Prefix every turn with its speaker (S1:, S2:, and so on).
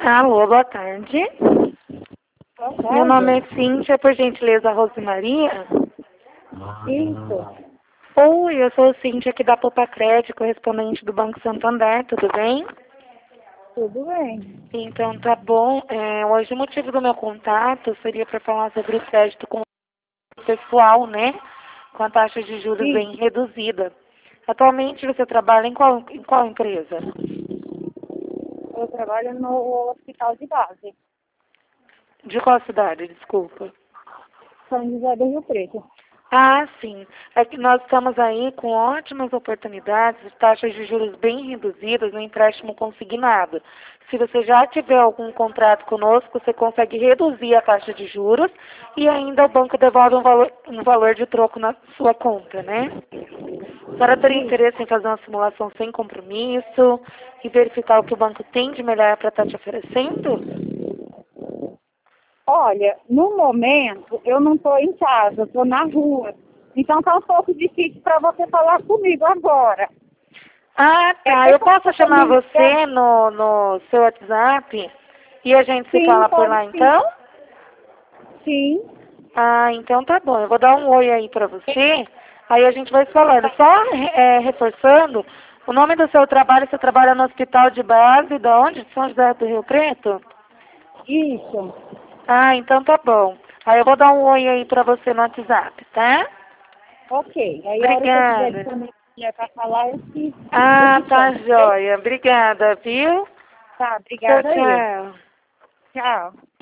S1: Alô, boa tarde.
S2: Boa tarde.
S1: Meu nome é Cíntia, por gentileza, Rosemaria.
S2: Isso.
S1: Oi, eu sou Cíntia aqui da Poupa Crédito, correspondente do Banco Santander, tudo bem?
S2: Tudo bem.
S1: Então tá bom. Hoje o motivo do meu contato seria para falar sobre o crédito com o pessoal, né? Com a taxa de juros bem reduzida. Atualmente você trabalha em qual empresa?
S2: Eu trabalho no hospital de base,
S1: De qual cidade, desculpa?
S2: São José do Rio Preto.
S1: Ah, sim. É que nós estamos aí com ótimas oportunidades, taxas de juros bem reduzidas no empréstimo consignado. Se você já tiver algum contrato conosco, você consegue reduzir a taxa de juros e ainda o banco devolve um valor de troco na sua conta, né? A senhora teria interesse em fazer uma simulação sem compromisso e verificar o que o banco tem de melhor para estar te oferecendo?
S2: Olha, no momento eu não estou em casa, estou na rua. Então tá um pouco difícil para você falar comigo agora.
S1: Ah, tá. Eu posso chamar você no seu WhatsApp e a gente se
S2: Sim,
S1: fala por
S2: pode
S1: lá
S2: sim.
S1: então?
S2: Sim.
S1: Ah, então tá bom. Eu vou dar um oi aí pra você, aí a gente vai se falando. Só reforçando, o nome do seu trabalho, você trabalha no hospital de base, de onde? De São José do Rio Preto?
S2: Isso.
S1: Ah, então tá bom. Aí eu vou dar um oi aí pra você no WhatsApp, tá?
S2: Ok. Aí a hora que eu tiver
S1: Obrigada.
S2: disponível para falar, eu
S1: Ah,
S2: te
S1: tá
S2: chamo, ok?
S1: joia. Obrigada, viu?
S2: Tá,
S1: Tchau,
S2: obrigada aí.
S1: tchau.
S2: Tchau.